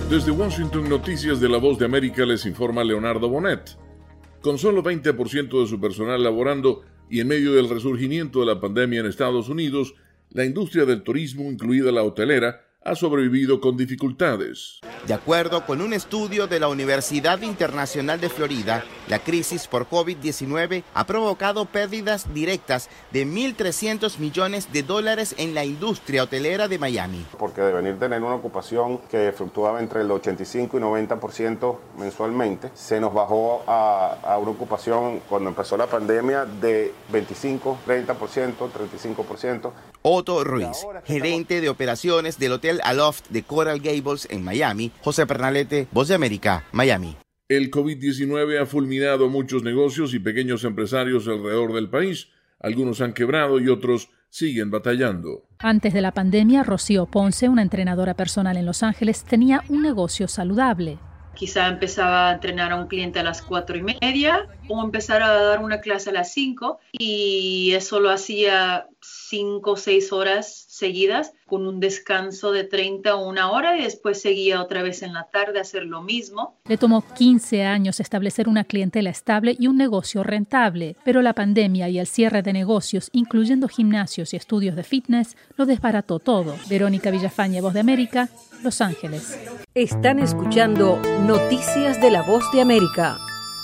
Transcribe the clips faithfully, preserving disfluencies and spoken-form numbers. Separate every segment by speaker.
Speaker 1: Desde Washington, Noticias de la Voz de América, les informa Leonardo Bonet. Con solo veinte por ciento de su personal laborando y en medio del resurgimiento de la pandemia en Estados Unidos, la industria del turismo, incluida la hotelera, ha sobrevivido con dificultades.
Speaker 2: De acuerdo con un estudio de la Universidad Internacional de Florida, la crisis por COVID diecinueve ha provocado pérdidas directas de mil trescientos millones de dólares en la industria hotelera de Miami.
Speaker 3: Porque de venir a tener una ocupación que fluctuaba entre el ochenta y cinco y noventa por ciento mensualmente, se nos bajó a, a una ocupación cuando empezó la pandemia de veinticinco, treinta por ciento, treinta y cinco por ciento.
Speaker 2: Otto Ruiz, gerente de operaciones del Hotel Aloft de Coral Gables en Miami. José Pernalete, Voz de América, Miami.
Speaker 1: El COVID diecinueve ha fulminado muchos negocios y pequeños empresarios alrededor del país. Algunos han quebrado y otros siguen batallando.
Speaker 4: Antes de la pandemia, Rocío Ponce, una entrenadora personal en Los Ángeles, tenía un negocio saludable.
Speaker 5: Quizá empezaba a entrenar a un cliente a las cuatro y media o empezar a dar una clase a las cinco, y eso lo hacía cinco o seis horas seguidas con un descanso de treinta o una hora, y después seguía otra vez en la tarde a hacer lo mismo.
Speaker 4: Le tomó quince años establecer una clientela estable y un negocio rentable, pero la pandemia y el cierre de negocios, incluyendo gimnasios y estudios de fitness, lo desbarató todo. Verónica Villafañe, Voz de América, Los Ángeles.
Speaker 6: Están escuchando Noticias de la Voz de América.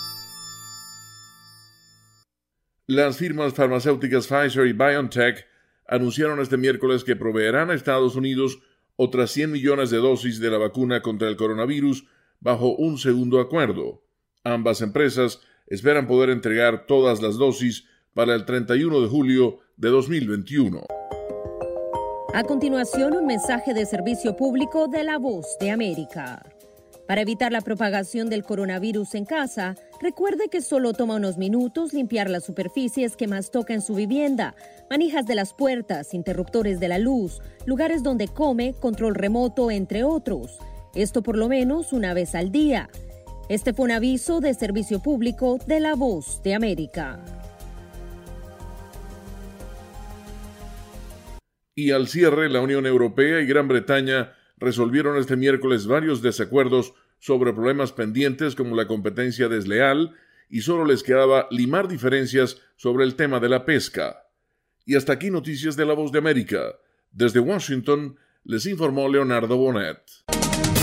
Speaker 1: Las firmas farmacéuticas Pfizer y BioNTech anunciaron este miércoles que proveerán a Estados Unidos otras cien millones de dosis de la vacuna contra el coronavirus bajo un segundo acuerdo. Ambas empresas esperan poder entregar todas las dosis para el treinta y uno de julio de dos mil veintiuno.
Speaker 6: A continuación, un mensaje de servicio público de la Voz de América. Para evitar la propagación del coronavirus en casa, recuerde que solo toma unos minutos limpiar las superficies que más toca en su vivienda, manijas de las puertas, interruptores de la luz, lugares donde come, control remoto, entre otros. Esto por lo menos una vez al día. Este fue un aviso de servicio público de la Voz de América.
Speaker 1: Y al cierre, la Unión Europea y Gran Bretaña resolvieron este miércoles varios desacuerdos sobre problemas pendientes como la competencia desleal, y solo les quedaba limar diferencias sobre el tema de la pesca. Y hasta aquí Noticias de la Voz de América. Desde Washington les informó Leonardo Bonet.